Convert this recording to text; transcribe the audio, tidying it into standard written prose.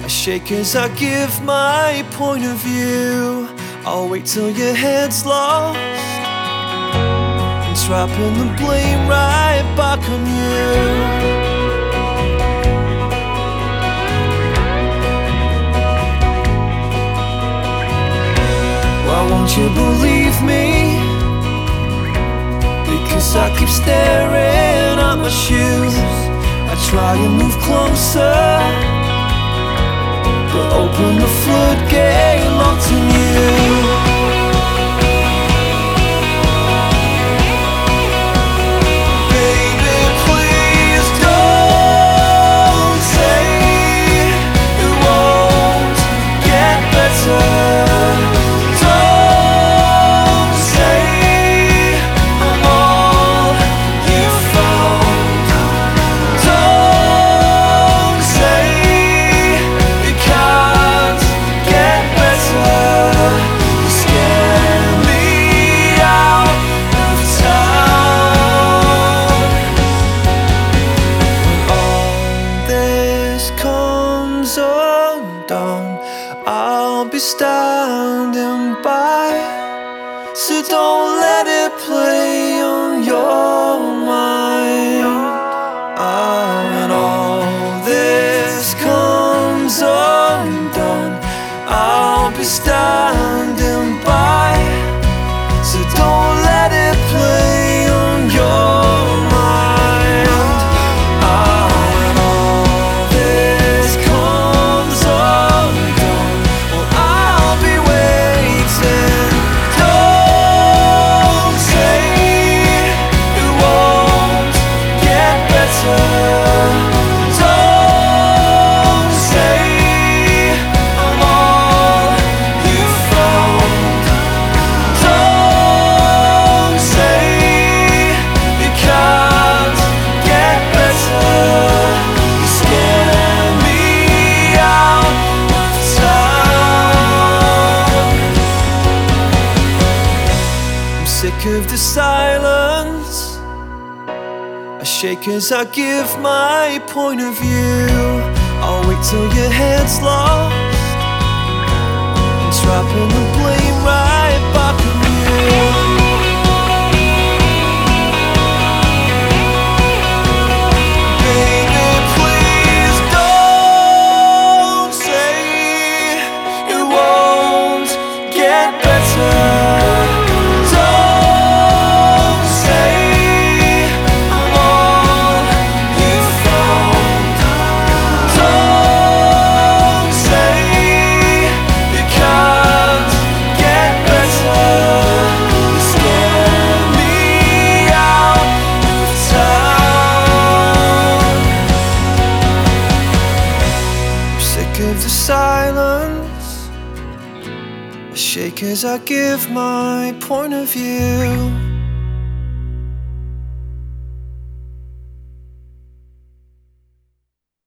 I shake as I give my point of view. I'll wait till your head's lost and dropping the blame right back on you. Why won't you believe me? Because I keep staring at my shoes. I try and move closer, but open the floodgate, locked in you. Baby, please don't say it won't get better. I'll be standing by, so don't let it play on your mind. When all this comes undone, I'll be standing by, so don't let it play on your sick of the silence. I shake as I give my point of view. I'll wait till your head's lost and dropping the blame right back on you. Of the silence, I shake as I give my point of view.